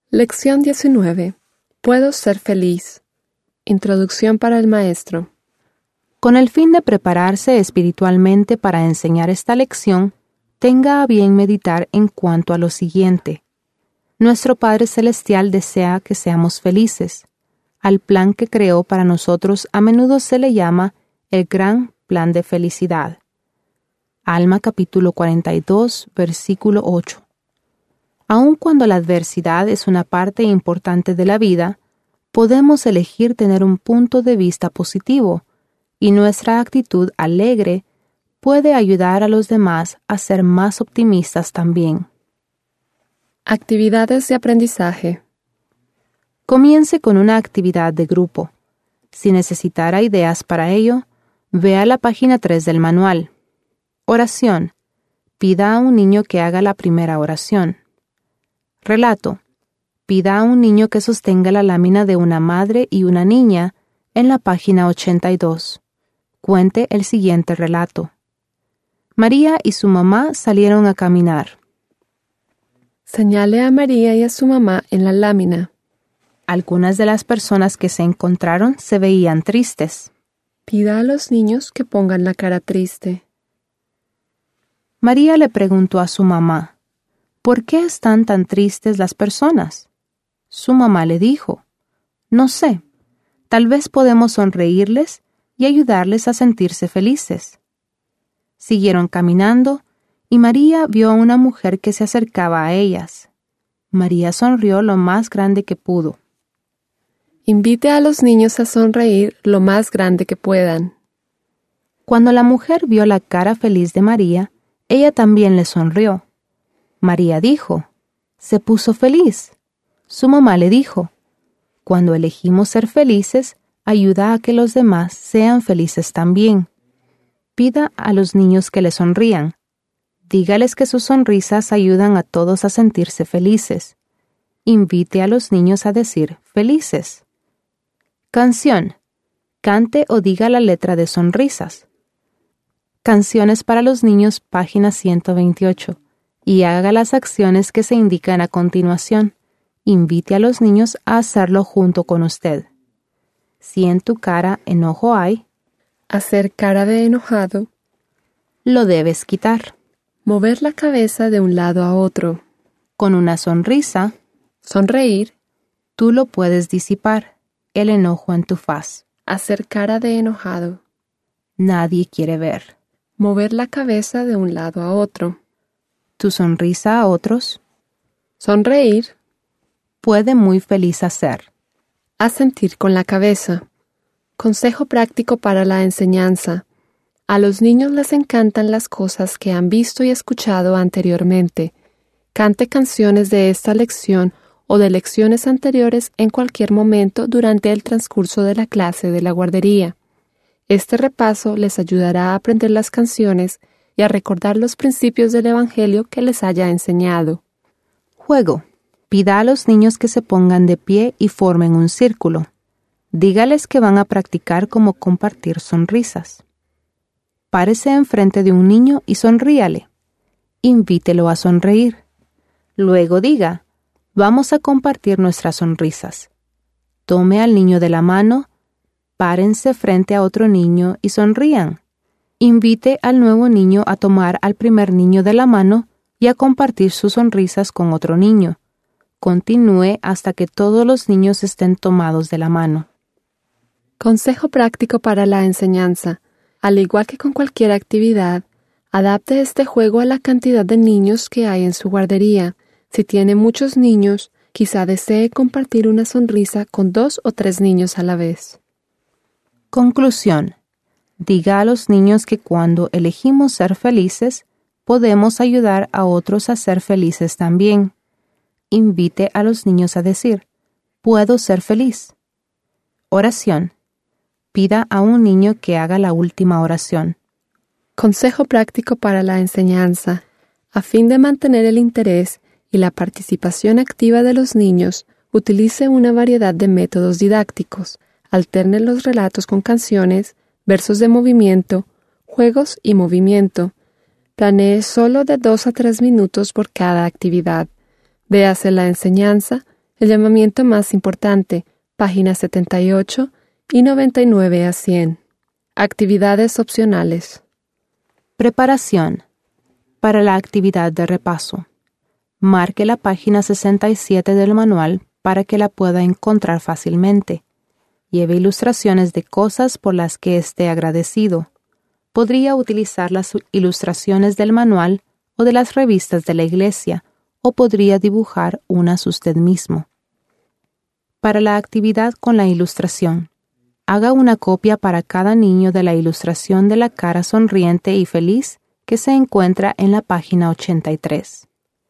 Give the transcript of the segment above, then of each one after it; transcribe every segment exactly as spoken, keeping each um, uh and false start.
Lección diecinueve. Puedo ser feliz. Introducción para el maestro. Con el fin de prepararse espiritualmente para enseñar esta lección, tenga a bien meditar en cuanto a lo siguiente. Nuestro Padre Celestial desea que seamos felices. Al plan que creó para nosotros a menudo se le llama el gran plan de felicidad. Alma capítulo cuarenta y dos, versículo ocho. Aun cuando la adversidad es una parte importante de la vida, podemos elegir tener un punto de vista positivo, y nuestra actitud alegre puede ayudar a los demás a ser más optimistas también. Actividades de aprendizaje. Comience con una actividad de grupo. Si necesitara ideas para ello, vea la página tres del manual. Oración. Pida a un niño que haga la primera oración. Relato. Pida a un niño que sostenga la lámina de una madre y una niña en la página ochenta y dos. Cuente el siguiente relato. María y su mamá salieron a caminar. Señale a María y a su mamá en la lámina. Algunas de las personas que se encontraron se veían tristes. Pida a los niños que pongan la cara triste. María le preguntó a su mamá, ¿por qué están tan tristes las personas? Su mamá le dijo, no sé, tal vez podemos sonreírles y ayudarles a sentirse felices. Siguieron caminando y María vio a una mujer que se acercaba a ellas. María sonrió lo más grande que pudo. Invite a los niños a sonreír lo más grande que puedan. Cuando la mujer vio la cara feliz de María, ella también le sonrió. María dijo, se puso feliz. Su mamá le dijo, cuando elegimos ser felices, ayuda a que los demás sean felices también. Pida a los niños que le sonrían. Dígales que sus sonrisas ayudan a todos a sentirse felices. Invite a los niños a decir felices. Canción. Cante o diga la letra de sonrisas. Canciones para los niños, página ciento veintiocho. Y haga las acciones que se indican a continuación. Invite a los niños a hacerlo junto con usted. Si en tu cara enojo hay, hacer cara de enojado, lo debes quitar. Mover la cabeza de un lado a otro. Con una sonrisa, sonreír, tú lo puedes disipar, el enojo en tu faz. Hacer cara de enojado. Nadie quiere ver. Mover la cabeza de un lado a otro. Tu sonrisa a otros. Sonreír. Puede muy feliz hacer. Asentir con la cabeza. Consejo práctico para la enseñanza. A los niños les encantan las cosas que han visto y escuchado anteriormente. Cante canciones de esta lección o de lecciones anteriores en cualquier momento durante el transcurso de la clase de la guardería. Este repaso les ayudará a aprender las canciones y a recordar los principios del Evangelio que les haya enseñado. Juego. Pida a los niños que se pongan de pie y formen un círculo. Dígales que van a practicar cómo compartir sonrisas. Párese enfrente de un niño y sonríale. Invítelo a sonreír. Luego diga, vamos a compartir nuestras sonrisas. Tome al niño de la mano, párense frente a otro niño y sonrían. Invite al nuevo niño a tomar al primer niño de la mano y a compartir sus sonrisas con otro niño. Continúe hasta que todos los niños estén tomados de la mano. Consejo práctico para la enseñanza. Al igual que con cualquier actividad, adapte este juego a la cantidad de niños que hay en su guardería. Si tiene muchos niños, quizá desee compartir una sonrisa con dos o tres niños a la vez. Conclusión. Diga a los niños que cuando elegimos ser felices, podemos ayudar a otros a ser felices también. Invite a los niños a decir, puedo ser feliz. Oración. Pida a un niño que haga la última oración. Consejo práctico para la enseñanza. A fin de mantener el interés y la participación activa de los niños, utilice una variedad de métodos didácticos. Alterne los relatos con canciones, versos de movimiento, juegos y movimiento. Planee solo de dos a tres minutos por cada actividad. Véase la enseñanza, El llamamiento más importante, páginas setenta y ocho y noventa y nueve a cien. Actividades opcionales. Preparación. Para la actividad de repaso. Marque la página sesenta y siete del manual para que la pueda encontrar fácilmente. Lleve ilustraciones de cosas por las que esté agradecido. Podría utilizar las ilustraciones del manual o de las revistas de la iglesia, o podría dibujar unas usted mismo. Para la actividad con la ilustración, haga una copia para cada niño de la ilustración de la cara sonriente y feliz que se encuentra en la página ochenta y tres.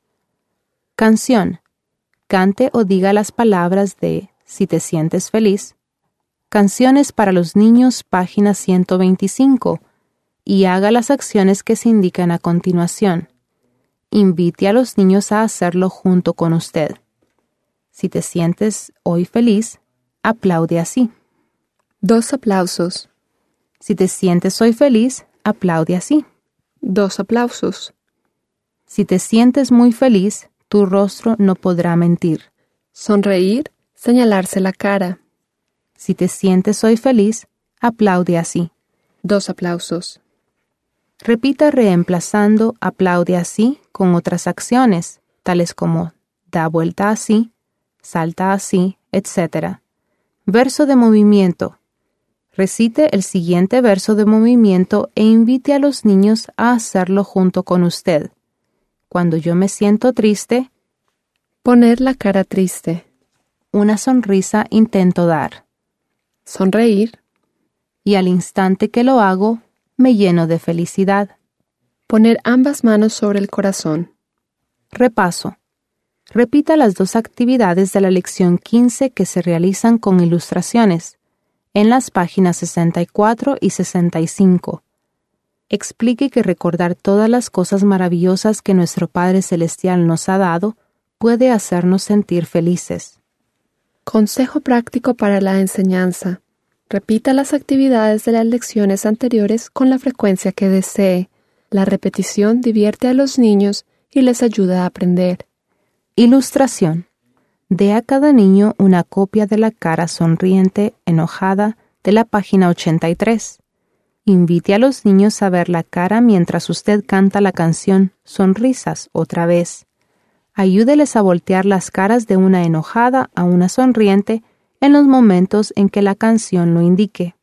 Canción. Cante o diga las palabras de Si te sientes feliz. Canciones para los niños, página ciento veinticinco, y haga las acciones que se indican a continuación. Invite a los niños a hacerlo junto con usted. Si te sientes hoy feliz, aplaude así. Dos aplausos. Si te sientes hoy feliz, aplaude así. Dos aplausos. Si te sientes muy feliz, tu rostro no podrá mentir. Sonreír, señalarse la cara. Si te sientes hoy feliz, aplaude así. Dos aplausos. Repita reemplazando aplaude así con otras acciones, tales como da vuelta así, salta así, etcétera. Verso de movimiento. Recite el siguiente verso de movimiento e invite a los niños a hacerlo junto con usted. Cuando yo me siento triste, poner la cara triste. Una sonrisa intento dar. Sonreír. Y al instante que lo hago, me lleno de felicidad. Poner ambas manos sobre el corazón. Repaso. Repita las dos actividades de la lección quince que se realizan con ilustraciones, en las páginas sesenta y cuatro y sesenta y cinco. Explique que recordar todas las cosas maravillosas que nuestro Padre Celestial nos ha dado puede hacernos sentir felices. Consejo práctico para la enseñanza. Repita las actividades de las lecciones anteriores con la frecuencia que desee. La repetición divierte a los niños y les ayuda a aprender. Ilustración. Dé a cada niño una copia de la cara sonriente, enojada, de la página ochenta y tres. Invite a los niños a ver la cara mientras usted canta la canción Sonrisas otra vez. Ayúdeles a voltear las caras de una enojada a una sonriente en los momentos en que la canción lo indique.